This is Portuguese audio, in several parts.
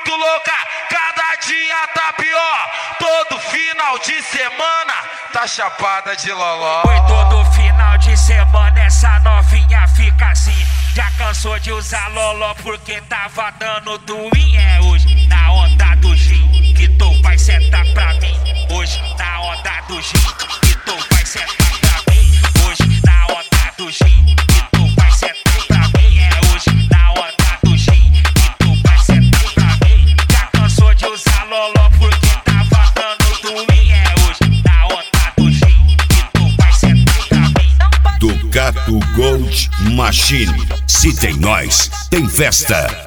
muito louca, cada dia tá pior. Todo final de semana tá chapada de loló. Foi todo final de semana essa novinha fica assim. Já cansou de usar loló porque tava dando twin. É hoje na onda do gin que tu vai sentar pra mim. Hoje na onda do gin que tu vai sentar pra mim. Hoje na onda do gin que tu vai sentar pra mim. É hoje na onda do gin que tu vai sentar pra mim. Já cansou de usar loló porque tava dando twin. É hoje na onda do gin que tu vai sentar pra mim. Ducato Gold Machine. Se tem nós, tem festa.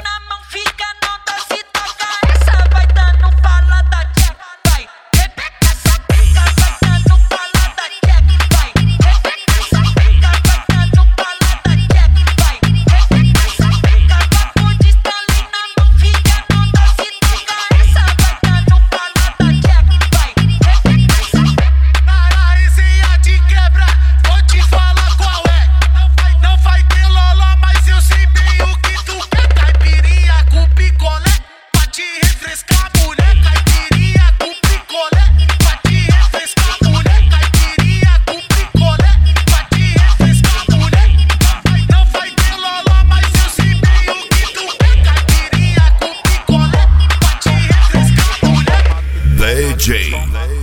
DJ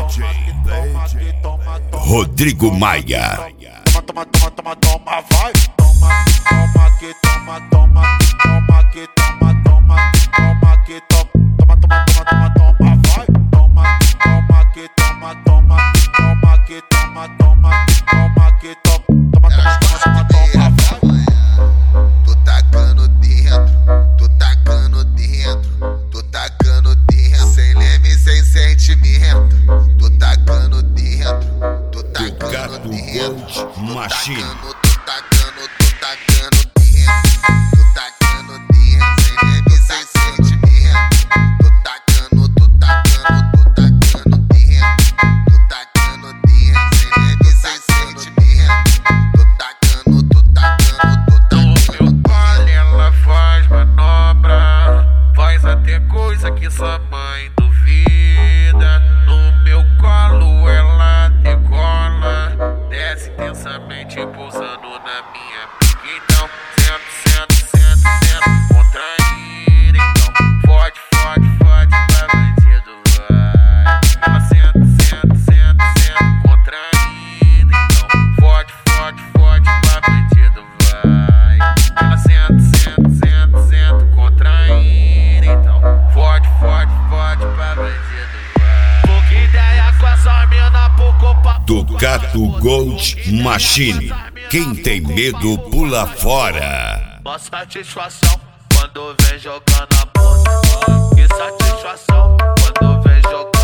Rodrigo Maia. Toma, toma, toma, toma, vai. Toma que toma, toma, toma que toma, toma, toma que toma, toma, toma, toma, toma, vai. Toma que toma, toma, toma que toma, toma, toma que toma, toma, toma, toma, vai. Tô tacando dentro, tô tacando dentro, tô tacando dentro, sem leme, sem sentimento. Tô tacando dentro, tô tacando dentro, Machine. tô tacando dentro, tô tacando dentro, sem leme, sem sentimento. Tô tacando dentro, tô tacando dentro, sem leme, sem sentimento. Tô tacando. No meu colo ela faz manobra, faz até coisa que sua mãe duvida. No meu colo ela decola, desce intensamente pousando na minha pica. Então senta, contraída. Então fode, pra bandido vai. Ela senta, contraída. Então fode, pra bandido vai. Ela senta, contraída. Então fode, pra bandido vai. Pouca ideia com essa mina, pouco papo. Ducato Gold Machine. Quem tem medo pula fora. Mó satisfação quando vem jogando a bunda. Que satisfação quando vem jogando.